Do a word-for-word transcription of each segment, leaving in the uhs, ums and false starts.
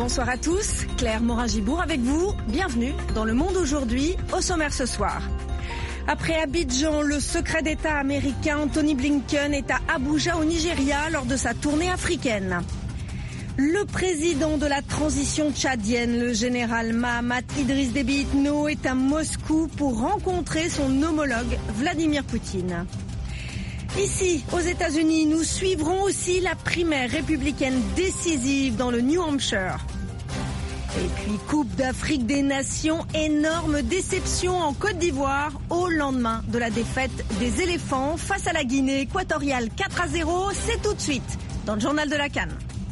Bonsoir à tous, Claire Morin-Gibourg avec vous. Bienvenue dans Le Monde aujourd'hui, au sommaire ce soir. Après Abidjan, le secret d'État américain Anthony Blinken est à Abuja au Nigeria lors de sa tournée africaine. Le président de la transition tchadienne, le général Mahamat Idriss Déby Itno, est à Moscou pour rencontrer son homologue Vladimir Poutine. Ici, aux États-Unis, nous suivrons aussi la primaire républicaine décisive dans le New Hampshire. Et puis, Coupe d'Afrique des Nations, énorme déception en Côte d'Ivoire au lendemain de la défaite des éléphants face à la Guinée équatoriale quatre à zéro. C'est tout de suite dans le journal de la CAN.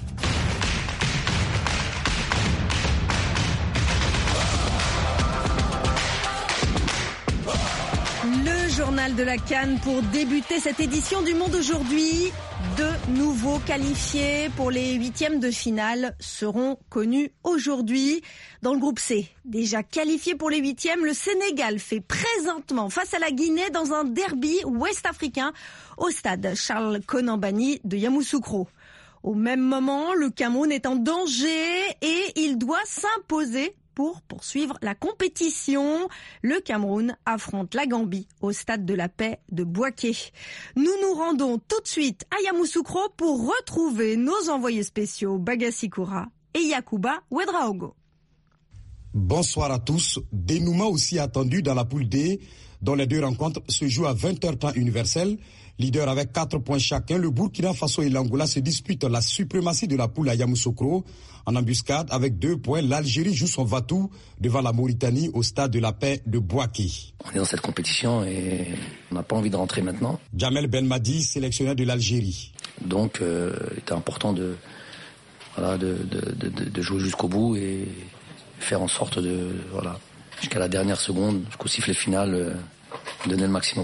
Le journal de la CAN pour débuter cette édition du Monde aujourd'hui. Deux nouveaux qualifiés pour les huitièmes de finale seront connus aujourd'hui. Dans le groupe C, déjà qualifié pour les huitièmes, le Sénégal fait présentement face à la Guinée dans un derby ouest-africain au stade Charles Konan Banny de Yamoussoukro. Au même moment, le Cameroun est en danger et il doit s'imposer pour poursuivre la compétition. Le Cameroun affronte la Gambie au stade de la Paix de Bouaké. Nous nous rendons tout de suite à Yamoussoukro pour retrouver nos envoyés spéciaux Bagassi Koura et Yacouba Ouedraogo. Bonsoir à tous. Dénouement aussi attendu dans la poule D, dont les deux rencontres se jouent à vingt heures temps universel. Leader avec quatre points chacun, le Burkina Faso et l'Angola se disputent la suprématie de la poule à Yamoussoukro. En embuscade, avec deux points, l'Algérie joue son va-tout devant la Mauritanie au stade de la Paix de Bouaké. On est dans cette compétition et on n'a pas envie de rentrer maintenant. Jamel Belmadi, sélectionneur de l'Algérie. Donc, euh, il était important de, voilà, de, de, de, de jouer jusqu'au bout et faire en sorte de, voilà, jusqu'à la dernière seconde, jusqu'au sifflet final, euh, donner le maximum.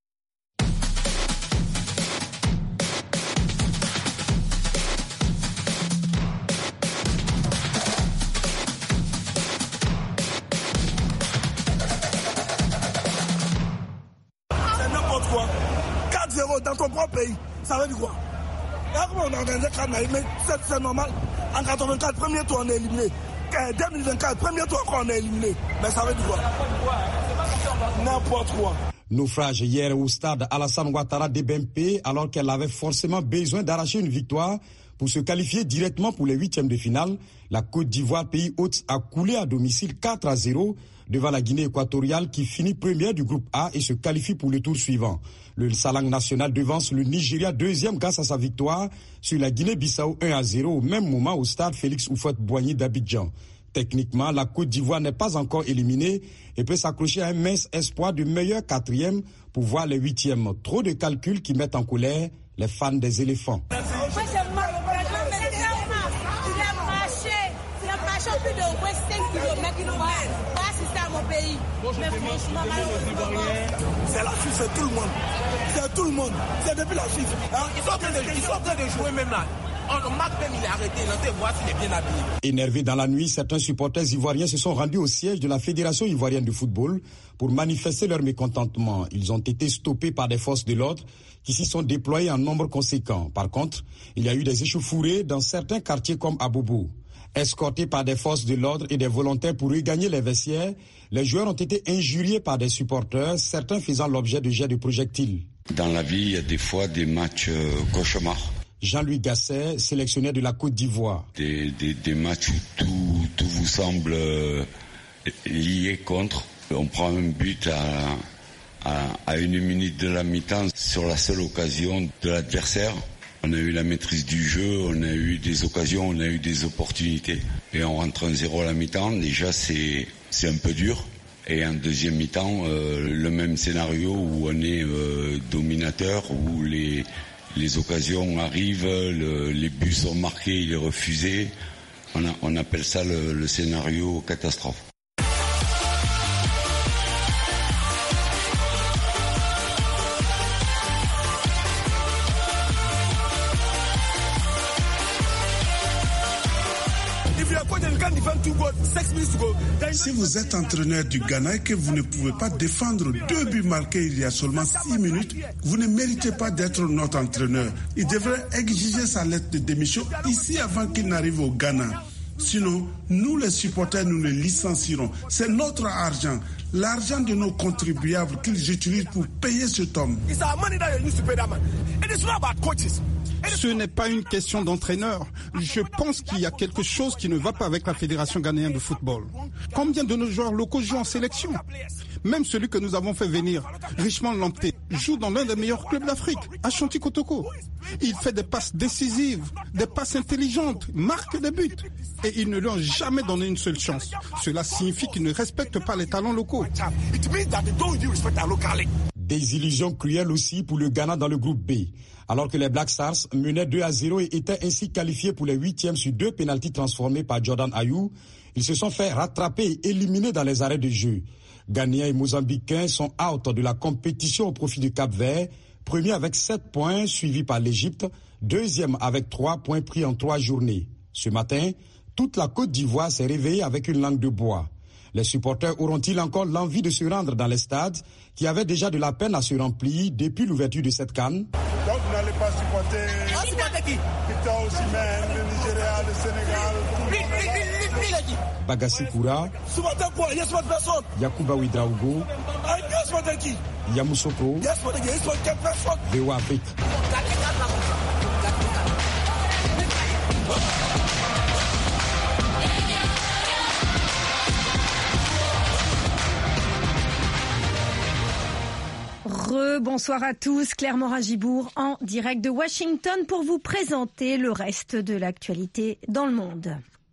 Dans ton propre pays, ça veut dire quoi? Là, comment on a organisé Kanaï, mais c'est, c'est normal. En quatre-vingt-quatre, premier tour, on est éliminé. deux mille vingt-quatre, premier tour, encore, on est éliminé. Mais ça veut dire quoi? N'importe quoi. Naufrage hier au stade Alassane Ouattara d'E B M P, alors qu'elle avait forcément besoin d'arracher une victoire pour se qualifier directement pour les huitièmes de finale. La Côte d'Ivoire, pays hôte, a coulé à domicile quatre à zéro devant la Guinée équatoriale qui finit première du groupe A et se qualifie pour le tour suivant. Le Salang national devance le Nigeria deuxième grâce à sa victoire sur la Guinée-Bissau un à zéro au même moment au stade Félix Houphouët-Boigny d'Abidjan. Techniquement, la Côte d'Ivoire n'est pas encore éliminée et peut s'accrocher à un mince espoir de meilleur quatrième pour voir les huitièmes. Trop de calculs qui mettent en colère les fans des éléphants. C'est la Suisse, c'est tout le monde. C'est tout le monde. C'est depuis la Suisse. Hein? Ils sont en train de, ils sont en train de jouer même là. On marque même, il est arrêté. On voit s'il est bien habillé. Énervés dans la nuit, certains supporters ivoiriens se sont rendus au siège de la Fédération ivoirienne de football pour manifester leur mécontentement. Ils ont été stoppés par des forces de l'ordre qui s'y sont déployées en nombre conséquent. Par contre, il y a eu des échauffourées dans certains quartiers comme à Bobo. Escortés par des forces de l'ordre et des volontaires pour regagner les vestiaires, les joueurs ont été injuriés par des supporters, certains faisant l'objet de jets de projectiles. Dans la vie, il y a des fois des matchs euh, cauchemars. Jean-Louis Gasset, sélectionneur de la Côte d'Ivoire. Des, des, des matchs où tout, tout vous semble euh, lié contre. On prend un but à, à, à une minute de la mi-temps sur la seule occasion de l'adversaire. On a eu la maîtrise du jeu, on a eu des occasions, on a eu des opportunités. Et on rentre un zéro à la mi-temps, déjà c'est, c'est un peu dur. Et en deuxième mi-temps, euh, le même scénario où on est euh, dominateur, où les, les occasions arrivent, le, les buts sont marqués, il est refusé. On, a, on appelle ça le, le scénario catastrophe. Si vous êtes entraîneur du Ghana et que vous ne pouvez pas défendre deux buts marqués il y a seulement six minutes, vous ne méritez pas d'être notre entraîneur. Il devrait exiger sa lettre de démission ici avant qu'il n'arrive au Ghana. Sinon, nous les supporters, nous les licencierons. C'est notre argent, l'argent de nos contribuables qu'ils utilisent pour payer cet homme. Ce n'est pas une question d'entraîneur. Je pense qu'il y a quelque chose qui ne va pas avec la Fédération ghanéenne de football. Combien de nos joueurs locaux jouent en sélection ? Même celui que nous avons fait venir, Richmond Lamptey, joue dans l'un des meilleurs clubs d'Afrique, Ashanti Kotoko. Il fait des passes décisives, des passes intelligentes, marque des buts. Et ils ne lui ont jamais donné une seule chance. Cela signifie qu'ils ne respectent pas les talents locaux. Des illusions cruelles aussi pour le Ghana dans le groupe B. Alors que les Black Stars menaient deux à zéro et étaient ainsi qualifiés pour les huitièmes sur deux pénaltys transformés par Jordan Ayew, ils se sont fait rattraper et éliminer dans les arrêts de jeu. Ghanéens et Mozambicains sont out de la compétition au profit du Cap-Vert, premier avec sept points, suivi par l'Égypte, deuxième avec trois points pris en trois journées. Ce matin, toute la Côte d'Ivoire s'est réveillée avec une langue de bois. Les supporters auront-ils encore l'envie de se rendre dans les stades qui avaient déjà de la peine à se remplir depuis l'ouverture de cette CAN? Donc vous n'allez pas supporter... Ah, supporter qui? Victor Osimhen, le Nigeria, le Sénégal... Bagassi Koura, Yakuba Ouedraogo, Yamoussoukro, V O A Afrique. Re-bonsoir à tous, Claire Morin-Gibourg en direct de Washington pour vous présenter le reste de l'actualité dans le monde.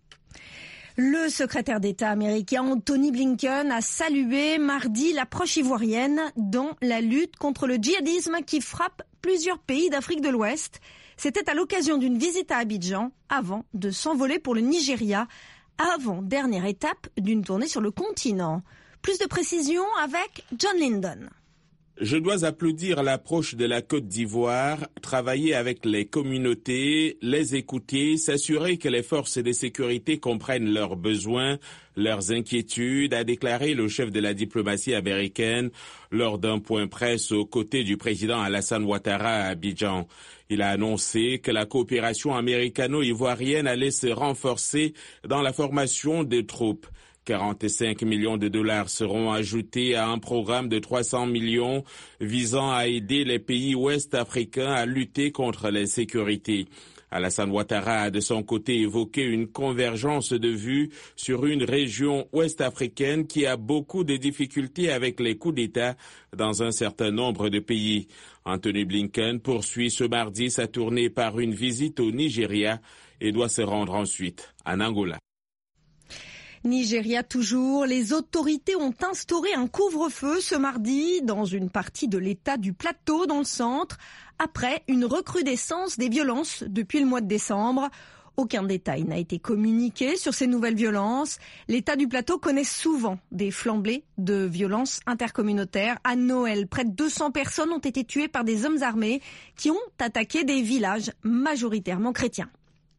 Le secrétaire d'État américain Anthony Blinken a salué mardi l'approche ivoirienne dans la lutte contre le djihadisme qui frappe plusieurs pays d'Afrique de l'Ouest. C'était à l'occasion d'une visite à Abidjan avant de s'envoler pour le Nigeria, avant-dernière étape d'une tournée sur le continent. Plus de précisions avec John Linden. Je dois applaudir l'approche de la Côte d'Ivoire, travailler avec les communautés, les écouter, s'assurer que les forces de sécurité comprennent leurs besoins, leurs inquiétudes, a déclaré le chef de la diplomatie américaine lors d'un point presse aux côtés du président Alassane Ouattara à Abidjan. Il a annoncé que la coopération américano-ivoirienne allait se renforcer dans la formation des troupes. quarante-cinq millions de dollars seront ajoutés à un programme de trois cents millions visant à aider les pays ouest-africains à lutter contre l'insécurité. Alassane Ouattara a de son côté évoqué une convergence de vues sur une région ouest-africaine qui a beaucoup de difficultés avec les coups d'État dans un certain nombre de pays. Anthony Blinken poursuit ce mardi sa tournée par une visite au Nigeria et doit se rendre ensuite en Angola. Nigeria toujours, les autorités ont instauré un couvre-feu ce mardi dans une partie de l'état du Plateau dans le centre, après une recrudescence des violences depuis le mois de décembre. Aucun détail n'a été communiqué sur ces nouvelles violences. L'état du Plateau connaît souvent des flambées de violences intercommunautaires. À Noël, près de deux cents personnes ont été tuées par des hommes armés qui ont attaqué des villages majoritairement chrétiens.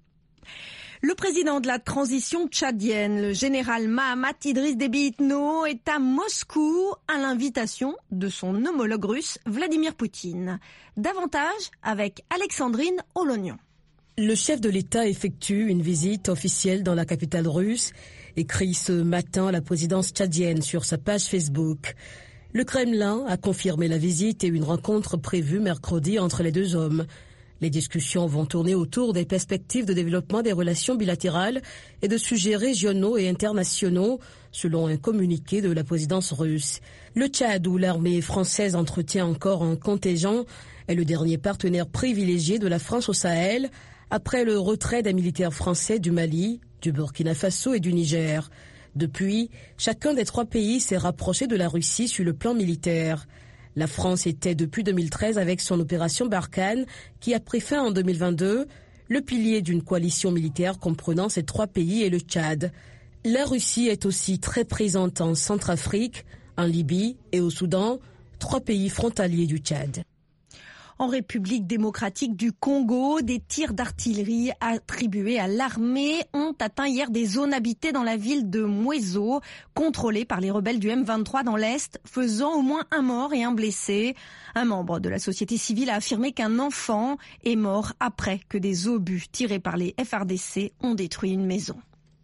Le président de la transition tchadienne, le général Mahamat Idriss Déby Itno, est à Moscou à l'invitation de son homologue russe Vladimir Poutine. Davantage avec Alexandrine Olognon. Le chef de l'État effectue une visite officielle dans la capitale russe, écrit ce matin la présidence tchadienne sur sa page Facebook. Le Kremlin a confirmé la visite et une rencontre prévue mercredi entre les deux hommes. Les discussions vont tourner autour des perspectives de développement des relations bilatérales et de sujets régionaux et internationaux, selon un communiqué de la présidence russe. Le Tchad, où l'armée française entretient encore un contingent, est le dernier partenaire privilégié de la France au Sahel, après le retrait des militaires français du Mali, du Burkina Faso et du Niger. Depuis, chacun des trois pays s'est rapproché de la Russie sur le plan militaire. La France était depuis deux mille treize avec son opération Barkhane, qui a pris fin en deux mille vingt-deux, le pilier d'une coalition militaire comprenant ces trois pays et le Tchad. La Russie est aussi très présente en Centrafrique, en Libye et au Soudan, trois pays frontaliers du Tchad. En République démocratique du Congo, des tirs d'artillerie attribués à l'armée ont atteint hier des zones habitées dans la ville de Mweso, contrôlée par les rebelles du M vingt-trois dans l'Est, faisant au moins un mort et un blessé. Un membre de la société civile a affirmé qu'un enfant est mort après que des obus tirés par les F A R D C ont détruit une maison.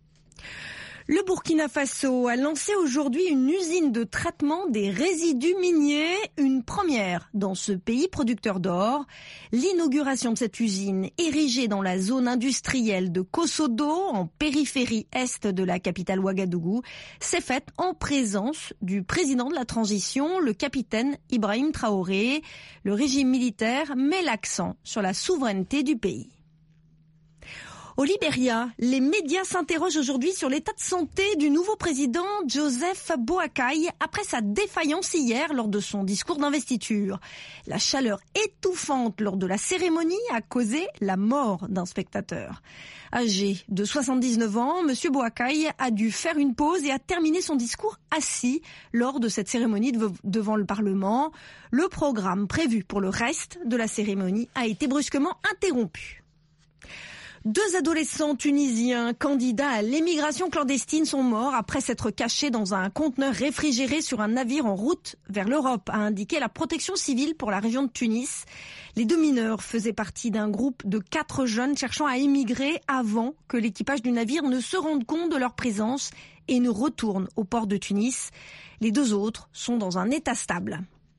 Le Burkina Faso a lancé aujourd'hui une usine de traitement des résidus miniers, une première dans ce pays producteur d'or. L'inauguration de cette usine, érigée dans la zone industrielle de Kosodo, en périphérie est de la capitale Ouagadougou, s'est faite en présence du président de la transition, le capitaine Ibrahim Traoré. Le régime militaire met l'accent sur la souveraineté du pays. Au Libéria, les médias s'interrogent aujourd'hui sur l'état de santé du nouveau président Joseph Boakai après sa défaillance hier lors de son discours d'investiture. La chaleur étouffante lors de la cérémonie a causé la mort d'un spectateur. Âgé de soixante-dix-neuf ans, M. Boakai a dû faire une pause et a terminé son discours assis lors de cette cérémonie devant le Parlement. Le programme prévu pour le reste de la cérémonie a été brusquement interrompu. Deux adolescents tunisiens candidats à l'émigration clandestine sont morts après s'être cachés dans un conteneur réfrigéré sur un navire en route vers l'Europe, a indiqué la protection civile pour la région de Tunis. Les deux mineurs faisaient partie d'un groupe de quatre jeunes cherchant à émigrer avant que l'équipage du navire ne se rende compte de leur présence et ne retourne au port de Tunis. Les deux autres sont dans un état stable.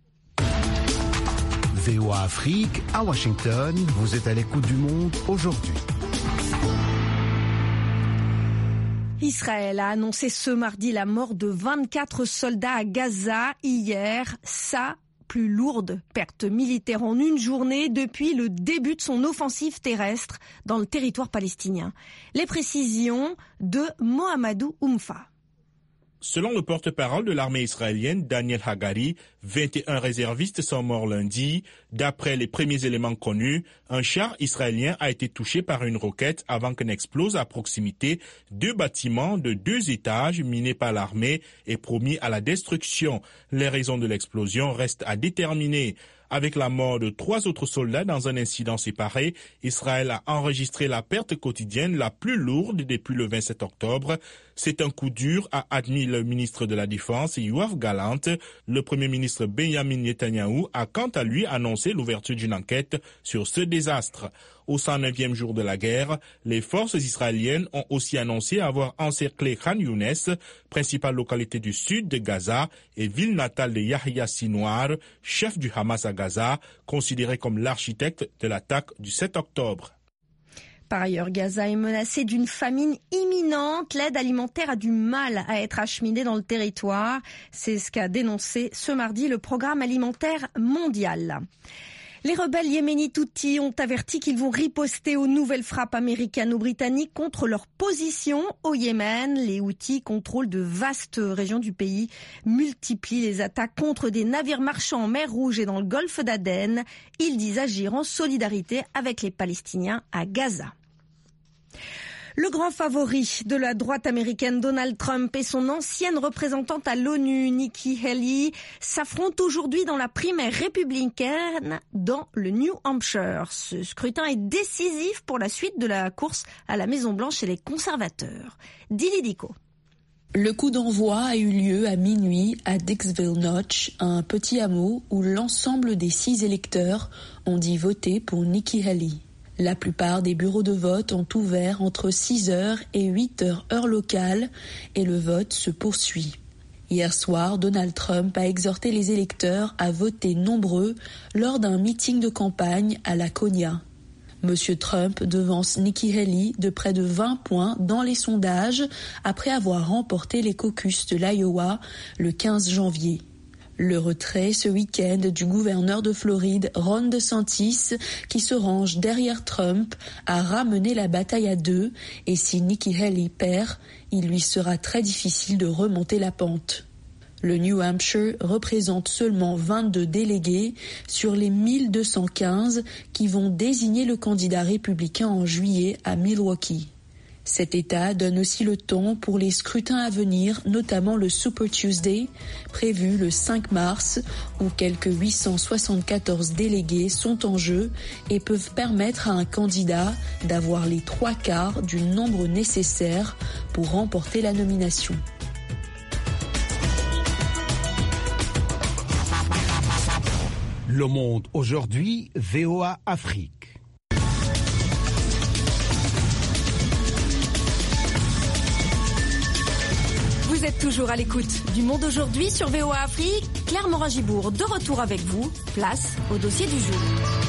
V O A Afrique, à Washington, vous êtes à l'écoute du monde aujourd'hui. Israël a annoncé ce mardi la mort de vingt-quatre soldats à Gaza hier, sa plus lourde perte militaire en une journée depuis le début de son offensive terrestre dans le territoire palestinien. Les précisions de Mohamedou Oumfa. Selon le porte-parole de l'armée israélienne, Daniel Hagari, vingt et un réservistes sont morts lundi. D'après les premiers éléments connus, un char israélien a été touché par une roquette avant qu'elle n'explose à proximité deux bâtiments de deux étages minés par l'armée et promis à la destruction. Les raisons de l'explosion restent à déterminer. Avec la mort de trois autres soldats dans un incident séparé, Israël a enregistré la perte quotidienne la plus lourde depuis le vingt-sept octobre. C'est un coup dur, a admis le ministre de la Défense, Yoav Gallant. Le premier ministre Benjamin Netanyahou a quant à lui annoncé l'ouverture d'une enquête sur ce désastre. Au cent neuvième jour de la guerre, les forces israéliennes ont aussi annoncé avoir encerclé Khan Younes, principale localité du sud de Gaza et ville natale de Yahya Sinwar, chef du Hamas à Gaza, considéré comme l'architecte de l'attaque du sept octobre. Par ailleurs, Gaza est menacée d'une famine imminente. L'aide alimentaire a du mal à être acheminée dans le territoire. C'est ce qu'a dénoncé ce mardi le Programme alimentaire mondial. Les rebelles yéménites Houthis ont averti qu'ils vont riposter aux nouvelles frappes américano-britanniques contre leur position au Yémen. Les Houthis contrôlent de vastes régions du pays, multiplient les attaques contre des navires marchands en mer Rouge et dans le golfe d'Aden. Ils disent agir en solidarité avec les Palestiniens à Gaza. Le grand favori de la droite américaine, Donald Trump, et son ancienne représentante à l'ONU, Nikki Haley, s'affrontent aujourd'hui dans la primaire républicaine dans le New Hampshire. Ce scrutin est décisif pour la suite de la course à la Maison-Blanche chez les conservateurs. Dili Diko. Le coup d'envoi a eu lieu à minuit à Dixville Notch, un petit hameau où l'ensemble des six électeurs ont dit voter pour Nikki Haley. La plupart des bureaux de vote ont ouvert entre six heures et huit heures heure locale et le vote se poursuit. Hier soir, Donald Trump a exhorté les électeurs à voter nombreux lors d'un meeting de campagne à Laconia. Monsieur Trump devance Nikki Haley de près de vingt points dans les sondages après avoir remporté les caucus de l'Iowa le quinze janvier. Le retrait ce week-end du gouverneur de Floride, Ron DeSantis, qui se range derrière Trump, a ramené la bataille à deux et si Nikki Haley perd, il lui sera très difficile de remonter la pente. Le New Hampshire représente seulement vingt-deux délégués sur les mille deux cent quinze qui vont désigner le candidat républicain en juillet à Milwaukee. Cet État donne aussi le ton pour les scrutins à venir, notamment le Super Tuesday, prévu le cinq mars, où quelques huit cent soixante-quatorze délégués sont en jeu et peuvent permettre à un candidat d'avoir les trois quarts du nombre nécessaire pour remporter la nomination. Le Monde aujourd'hui, V O A Afrique. Vous êtes toujours à l'écoute du Monde aujourd'hui sur V O A Afrique. Claire Morin-Gibour de retour avec vous. Place au dossier du jour.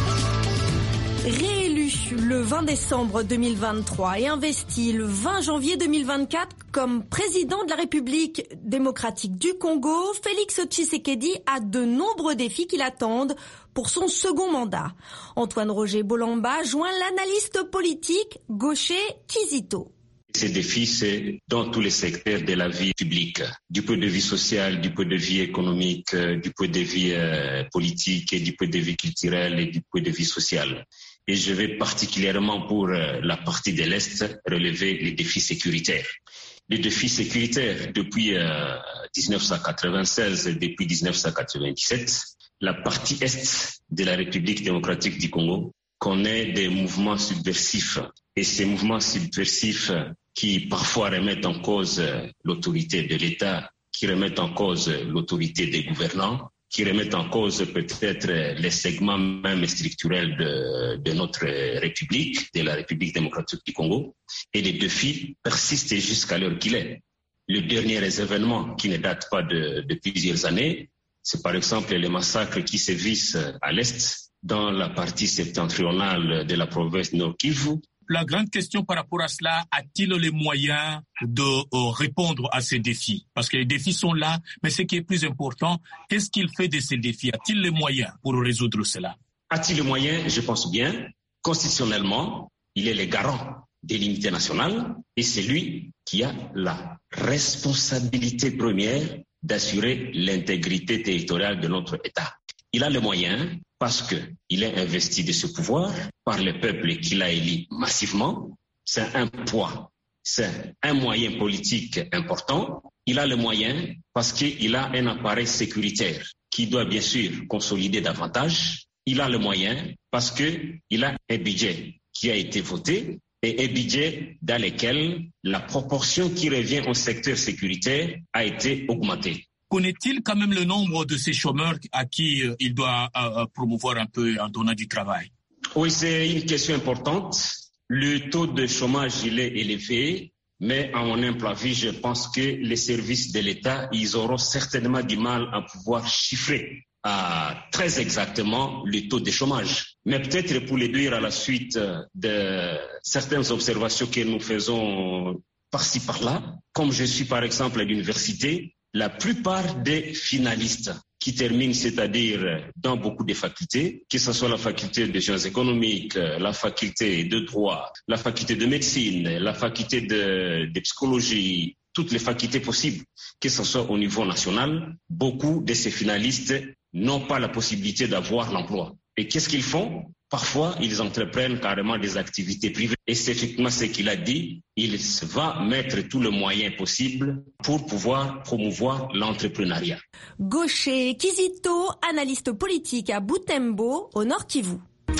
Réélu le vingt décembre deux mille vingt-trois et investi le vingt janvier deux mille vingt-quatre comme président de la République démocratique du Congo, Félix Tshisekedi a de nombreux défis qui l'attendent pour son second mandat. Antoine Roger Bolamba joint l'analyste politique Gaucher Kizito. Ces défis, c'est dans tous les secteurs de la vie publique, du point de vue social, du point de vue économique, du point de vue euh, politique et du point de vue culturel et du point de vue social. Et je vais particulièrement pour euh, la partie de l'Est relever les défis sécuritaires. Les défis sécuritaires depuis euh, dix-neuf cent quatre-vingt-seize et depuis dix-neuf cent quatre-vingt-dix-sept, la partie Est de la République démocratique du Congo connaît des mouvements subversifs. Et ces mouvements subversifs qui parfois remettent en cause l'autorité de l'État, qui remettent en cause l'autorité des gouvernants, qui remettent en cause peut-être les segments même structurels de, de notre République, de la République démocratique du Congo. Et les défis persistent jusqu'à l'heure qu'il est. Le dernier événement, qui ne date pas de, de plusieurs années, c'est par exemple les massacres qui sévissent à l'Est, dans la partie septentrionale de la province Nord Kivu. La grande question par rapport à cela, a-t-il les moyens de euh, répondre à ces défis? Parce que les défis sont là, mais ce qui est plus important, qu'est-ce qu'il fait de ces défis? A-t-il les moyens pour résoudre cela? A-t-il les moyens? Je pense bien. Constitutionnellement, il est le garant de l'unité nationale et c'est lui qui a la responsabilité première d'assurer l'intégrité territoriale de notre État. Il a les moyens parce qu'il est investi de ce pouvoir par le peuple qu'il a élu massivement. C'est un poids, c'est un moyen politique important. Il a les moyens parce qu'il a un appareil sécuritaire qui doit bien sûr consolider davantage. Il a les moyens parce qu'il a un budget qui a été voté et un budget dans lequel la proportion qui revient au secteur sécuritaire a été augmentée. Connaît-il quand même le nombre de ces chômeurs à qui euh, il doit euh, promouvoir un peu en donnant du travail? Oui, c'est une question importante. Le taux de chômage, il est élevé, mais à mon humble avis, je pense que les services de l'État, ils auront certainement du mal à pouvoir chiffrer à très exactement le taux de chômage. Mais peut-être pour le dire à la suite de certaines observations que nous faisons par-ci par-là, comme je suis par exemple à l'université, la plupart des finalistes qui terminent, c'est-à-dire dans beaucoup de facultés, que ce soit la faculté de sciences économiques, la faculté de droit, la faculté de médecine, la faculté de, de psychologie, toutes les facultés possibles, que ce soit au niveau national, beaucoup de ces finalistes n'ont pas la possibilité d'avoir l'emploi. Et qu'est-ce qu'ils font? Parfois, ils entreprennent carrément des activités privées. Et c'est effectivement ce qu'il a dit. Il va mettre tous les moyens possibles pour pouvoir promouvoir l'entrepreneuriat. Gaucher Kizito, analyste politique à Butembo, au Nord Kivu.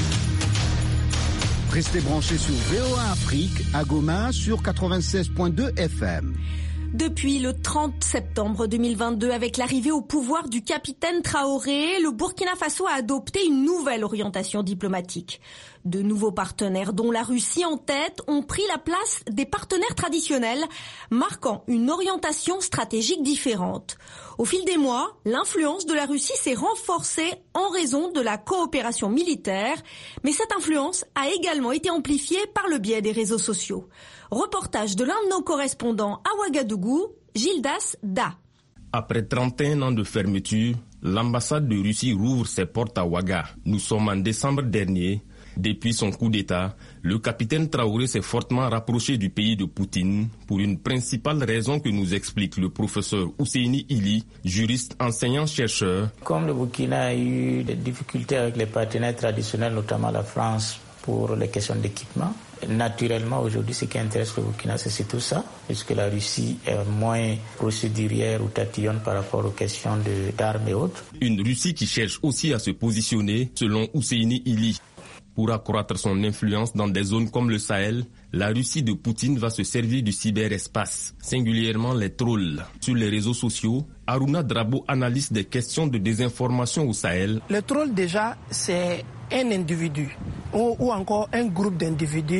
Restez branchés sur V O A Afrique, à Goma, sur quatre-vingt-seize point deux F M. Depuis le trente septembre deux mille vingt-deux, avec l'arrivée au pouvoir du capitaine Traoré, le Burkina Faso a adopté une nouvelle orientation diplomatique. De nouveaux partenaires, dont la Russie en tête, ont pris la place des partenaires traditionnels, marquant une orientation stratégique différente. Au fil des mois, l'influence de la Russie s'est renforcée en raison de la coopération militaire, mais cette influence a également été amplifiée par le biais des réseaux sociaux. Reportage de l'un de nos correspondants à Ouagadougou, Gildas Da. Après trente et un ans de fermeture, l'ambassade de Russie rouvre ses portes à Ouaga. Nous sommes en décembre dernier. Depuis son coup d'État, le capitaine Traoré s'est fortement rapproché du pays de Poutine pour une principale raison que nous explique le professeur Ousseini Ili, juriste enseignant-chercheur. Comme le Burkina a eu des difficultés avec les partenaires traditionnels, notamment la France, pour les questions d'équipement, naturellement aujourd'hui ce qui intéresse le Burkina c'est surtout ça, puisque la Russie est moins procédurière ou tatillonne par rapport aux questions de, d'armes et autres. Une Russie qui cherche aussi à se positionner, selon Ousseini Ili. Pour accroître son influence dans des zones comme le Sahel, la Russie de Poutine va se servir du cyberespace, singulièrement les trolls. Sur les réseaux sociaux, Aruna Drabo analyse des questions de désinformation au Sahel. Le troll déjà, c'est un individu ou, ou encore un groupe d'individus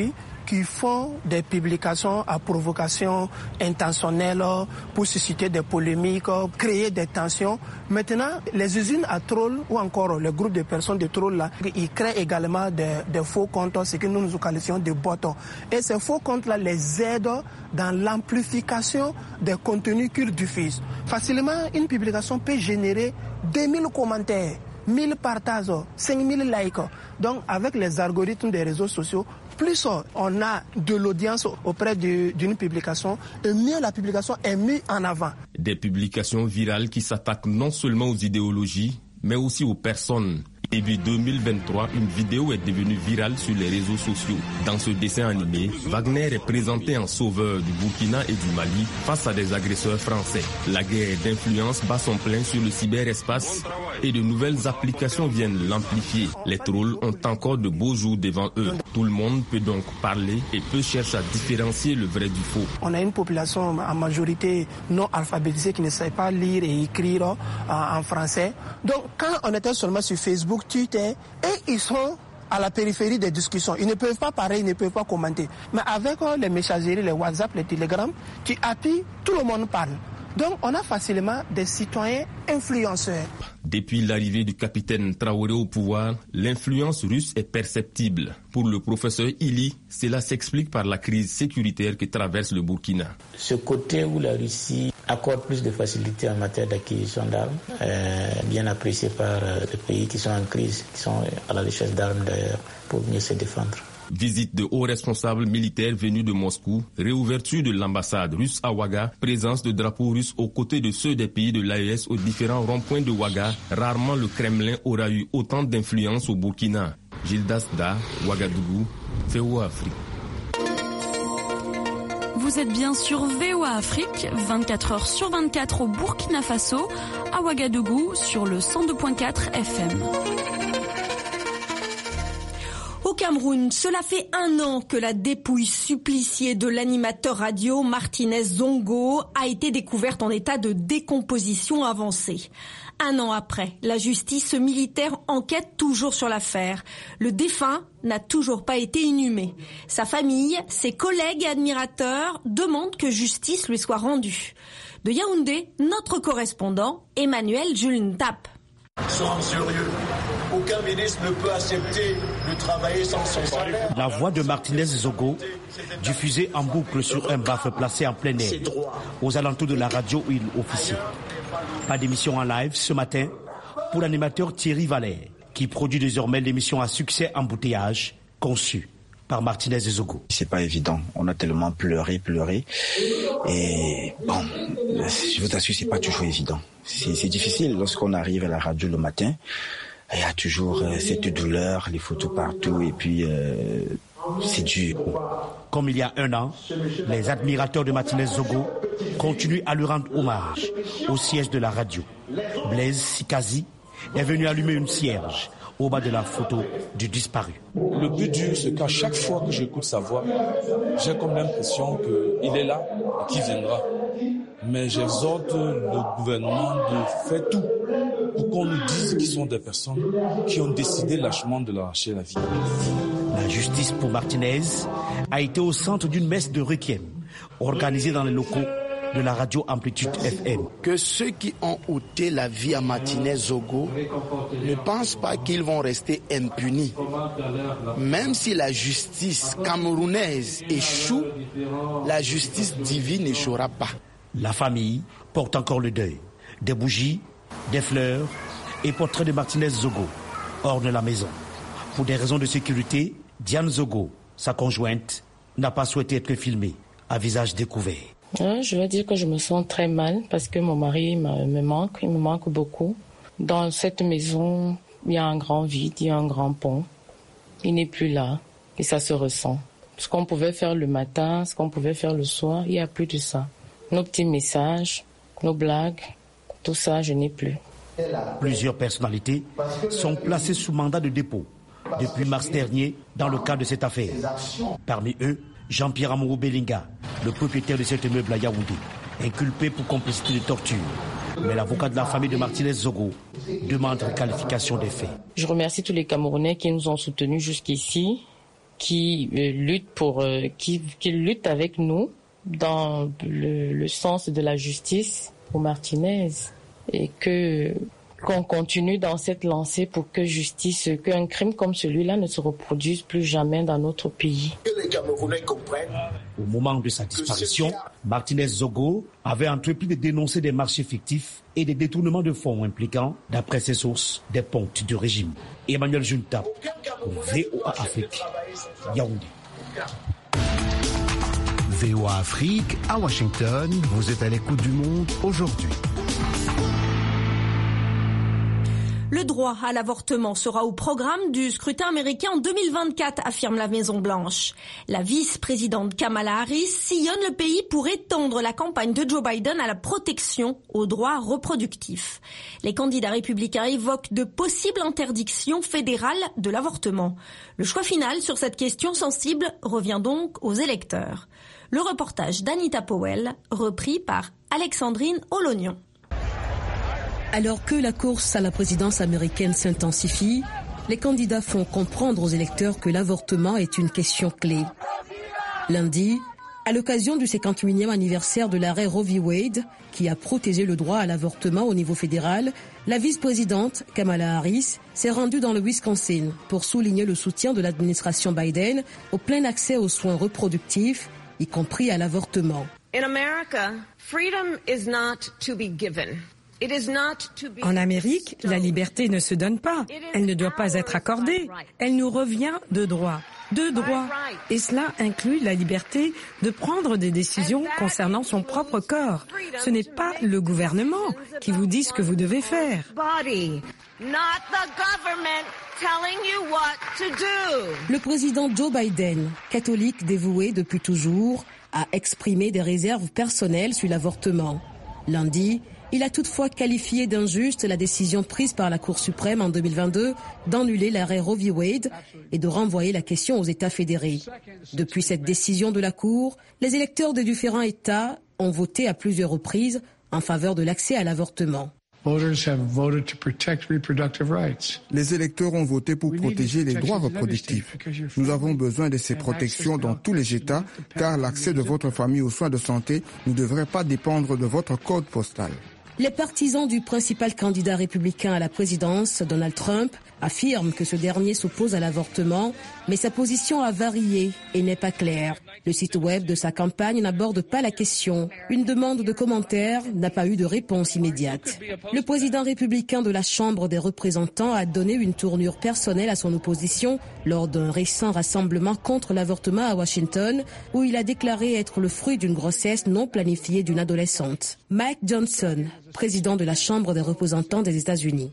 qui font des publications à provocation intentionnelle pour susciter des polémiques, créer des tensions. Maintenant, les usines à trolls ou encore le groupe de personnes de trolls là, ils créent également des, des faux comptes, ce que nous nous qualifions de bots. Et ces faux comptes-là les aident dans l'amplification des contenus qu'ils diffusent. Facilement, une publication peut générer deux mille commentaires, mille partages, cinq mille likes. Donc, avec les algorithmes des réseaux sociaux, plus on a de l'audience auprès d'une publication, et mieux la publication est mise en avant. Des publications virales qui s'attaquent non seulement aux idéologies, mais aussi aux personnes. Début deux mille vingt-trois, une vidéo est devenue virale sur les réseaux sociaux. Dans ce dessin animé, Wagner est présenté en sauveur du Burkina et du Mali face à des agresseurs français. La guerre d'influence bat son plein sur le cyberespace et de nouvelles applications viennent l'amplifier. Les trolls ont encore de beaux jours devant eux. Tout le monde peut donc parler et peut chercher à différencier le vrai du faux. On a une population en majorité non alphabétisée qui ne sait pas lire et écrire en français. Donc quand on était seulement sur Facebook, Twitter, et ils sont à la périphérie des discussions. Ils ne peuvent pas parler, ils ne peuvent pas commenter. Mais avec les messageries, les WhatsApp, les Telegram, qui appuient, tout le monde parle. Donc on a facilement des citoyens influenceurs. Depuis l'arrivée du capitaine Traoré au pouvoir, l'influence russe est perceptible. Pour le professeur Ili, cela s'explique par la crise sécuritaire que traverse le Burkina. Ce côté où la Russie accorde plus de facilité en matière d'acquisition d'armes, euh, bien apprécié par euh, les pays qui sont en crise, qui sont à la recherche d'armes d'ailleurs, pour mieux se défendre. Visite de hauts responsables militaires venus de Moscou, réouverture de l'ambassade russe à Ouaga, présence de drapeaux russes aux côtés de ceux des pays de l'A E S aux différents ronds-points de Ouaga. Rarement le Kremlin aura eu autant d'influence au Burkina. Gildas Da, Ouagadougou, V O A Afrique. Vous êtes bien sur V O A Afrique, vingt-quatre heures sur vingt-quatre au Burkina Faso, à Ouagadougou sur le cent deux virgule quatre F M. Au Cameroun, cela fait un an que la dépouille suppliciée de l'animateur radio Martinez Zongo a été découverte en état de décomposition avancée. Un an après, la justice militaire enquête toujours sur l'affaire. Le défunt n'a toujours pas été inhumé. Sa famille, ses collègues et admirateurs demandent que justice lui soit rendue. De Yaoundé, notre correspondant Emmanuel Jules Ntap. Soyons sérieux. Aucun ministre ne peut accepter de travailler sans son salaire. La voix de Martinez Zongo, diffusée en boucle sur un baffe placé en plein air, aux alentours de la radio où il officie. Pas d'émission en live ce matin pour l'animateur Thierry Valère, qui produit désormais l'émission à succès Embouteillage, conçue par Martinez Zongo. C'est pas évident. On a tellement pleuré, pleuré. Et bon, je vous assure, c'est pas toujours évident. C'est, c'est difficile lorsqu'on arrive à la radio le matin. Il y a toujours euh, cette douleur, les photos partout, et puis euh, c'est dur. Comme il y a un an, les admirateurs de Martinez Zongo continuent à lui rendre hommage au siège de la radio. Blaise Sikazi est venu allumer une cierge au bas de la photo du disparu. Le plus dur, c'est qu'à chaque fois que j'écoute sa voix, j'ai comme l'impression qu'il est là et qu'il viendra. Mais j'exhorte le gouvernement de faire tout pour qu'on nous dise qu'ils sont des personnes qui ont décidé lâchement de l'arracher la vie. La justice pour Martinez a été au centre d'une messe de requiem organisée dans les locaux de la radio Amplitude F M. Que ceux qui ont ôté la vie à Martinez Zongo ne pensent pas qu'ils vont rester impunis. Même si la justice camerounaise échoue, la justice divine n'échouera pas. La famille porte encore le deuil. Des bougies, des fleurs et portraits de Martinez Zongo ornent la maison. Pour des raisons de sécurité, Diane Zongo, sa conjointe, n'a pas souhaité être filmée à visage découvert. Ouais, je veux dire que je me sens très mal parce que mon mari me manque, il me manque beaucoup. Dans cette maison, il y a un grand vide, il y a un grand pont. Il n'est plus là et ça se ressent. Ce qu'on pouvait faire le matin, ce qu'on pouvait faire le soir, il n'y a plus de ça. Nos petits messages, nos blagues, tout ça, je n'ai plus. Plusieurs personnalités sont placées sous mandat de dépôt depuis mars dernier dans le cadre de cette affaire. Parmi eux, Jean-Pierre Amourou Belinga, le propriétaire de cet immeuble à Yaoundé, inculpé pour complicité de torture. Mais l'avocat de la famille de Martinez Zongo demande la qualification des faits. Je remercie tous les Camerounais qui nous ont soutenus jusqu'ici. qui euh, lutte pour, euh, qui, qui lutte avec nous dans le, le sens de la justice pour Martinez et que qu'on continue dans cette lancée pour que justice, qu'un crime comme celui-là ne se reproduise plus jamais dans notre pays. Au moment de sa disparition, Martinez Zogo avait entrepris de dénoncer des marchés fictifs et des détournements de fonds impliquant, d'après ses sources, des pontes du régime. Emmanuel Junta, pour V O A Afrique, Yaoundé. V O A Afrique, à Washington, vous êtes à l'écoute du monde aujourd'hui. Le droit à l'avortement sera au programme du scrutin américain en deux mille vingt-quatre, affirme la Maison-Blanche. La vice-présidente Kamala Harris sillonne le pays pour étendre la campagne de Joe Biden à la protection aux droits reproductifs. Les candidats républicains évoquent de possibles interdictions fédérales de l'avortement. Le choix final sur cette question sensible revient donc aux électeurs. Le reportage d'Anita Powell, repris par Alexandrine Olognon. Alors que la course à la présidence américaine s'intensifie, les candidats font comprendre aux électeurs que l'avortement est une question clé. Lundi, à l'occasion du cinquante-huitième anniversaire de l'arrêt Roe v. Wade, qui a protégé le droit à l'avortement au niveau fédéral, la vice-présidente Kamala Harris s'est rendue dans le Wisconsin pour souligner le soutien de l'administration Biden au plein accès aux soins reproductifs, y compris à l'avortement. In America, freedom is not to be given. En Amérique, la liberté ne se donne pas. Elle ne doit pas être accordée. Elle nous revient de droit. De droit. Et cela inclut la liberté de prendre des décisions concernant son propre corps. Ce n'est pas le gouvernement qui vous dit ce que vous devez faire. Le président Joe Biden, catholique dévoué depuis toujours, a exprimé des réserves personnelles sur l'avortement. Lundi, il a toutefois qualifié d'injuste la décision prise par la Cour suprême en deux mille vingt-deux d'annuler l'arrêt Roe v. Wade et de renvoyer la question aux États fédérés. Depuis cette décision de la Cour, les électeurs des différents États ont voté à plusieurs reprises en faveur de l'accès à l'avortement. Les électeurs ont voté pour protéger les droits reproductifs. Nous avons besoin de ces protections dans tous les États, car l'accès de votre famille aux soins de santé ne devrait pas dépendre de votre code postal. Les partisans du principal candidat républicain à la présidence, Donald Trump, affirment que ce dernier s'oppose à l'avortement, mais sa position a varié et n'est pas claire. Le site web de sa campagne n'aborde pas la question. Une demande de commentaires n'a pas eu de réponse immédiate. Le président républicain de la Chambre des représentants a donné une tournure personnelle à son opposition lors d'un récent rassemblement contre l'avortement à Washington, où il a déclaré être le fruit d'une grossesse non planifiée d'une adolescente. Mike Johnson, président de la Chambre des représentants des États-Unis.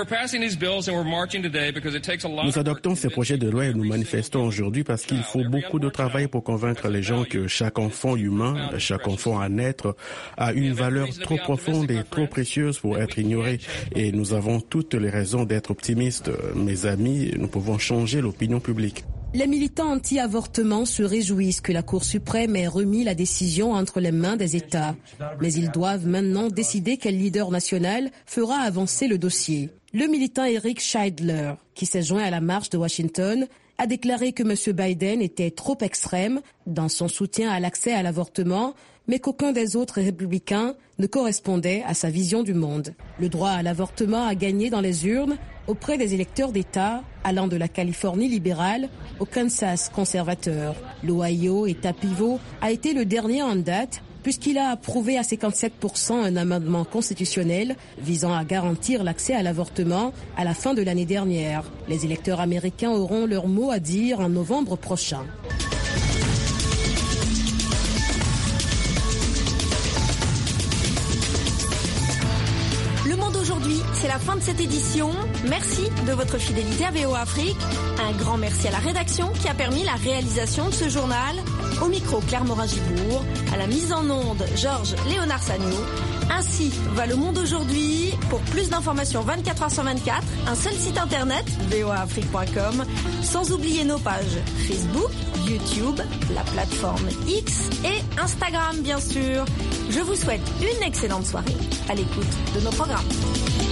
Nous adoptons ces projets de loi et nous manifestons aujourd'hui parce qu'il faut beaucoup de travail pour convaincre les gens que chaque enfant humain, chaque enfant à naître, a une valeur trop profonde et trop précieuse pour être ignorée. Et nous avons toutes les raisons d'être optimistes. Mes amis, nous pouvons changer l'opinion publique. Les militants anti-avortement se réjouissent que la Cour suprême ait remis la décision entre les mains des États. Mais ils doivent maintenant décider quel leader national fera avancer le dossier. Le militant Eric Scheidler, qui s'est joint à la marche de Washington, a déclaré que M. Biden était trop extrême dans son soutien à l'accès à l'avortement, mais qu'aucun des autres républicains ne correspondait à sa vision du monde. Le droit à l'avortement a gagné dans les urnes auprès des électeurs d'État allant de la Californie libérale au Kansas conservateur. L'Ohio, État pivot, a été le dernier en date puisqu'il a approuvé à cinquante-sept pour cent un amendement constitutionnel visant à garantir l'accès à l'avortement à la fin de l'année dernière. Les électeurs américains auront leur mot à dire en novembre prochain. Aujourd'hui, c'est la fin de cette édition. Merci de votre fidélité à V O A Afrique. Un grand merci à la rédaction qui a permis la réalisation de ce journal. Au micro, Claire Morin-Gibourg. À la mise en onde, Georges Léonard Sagnou. Ainsi va le monde aujourd'hui. Pour plus d'informations vingt-quatre heures sur vingt-quatre, un seul site internet, v o a afrique point com. Sans oublier nos pages Facebook, YouTube, la plateforme X et Instagram, bien sûr. Je vous souhaite une excellente soirée à l'écoute de nos programmes.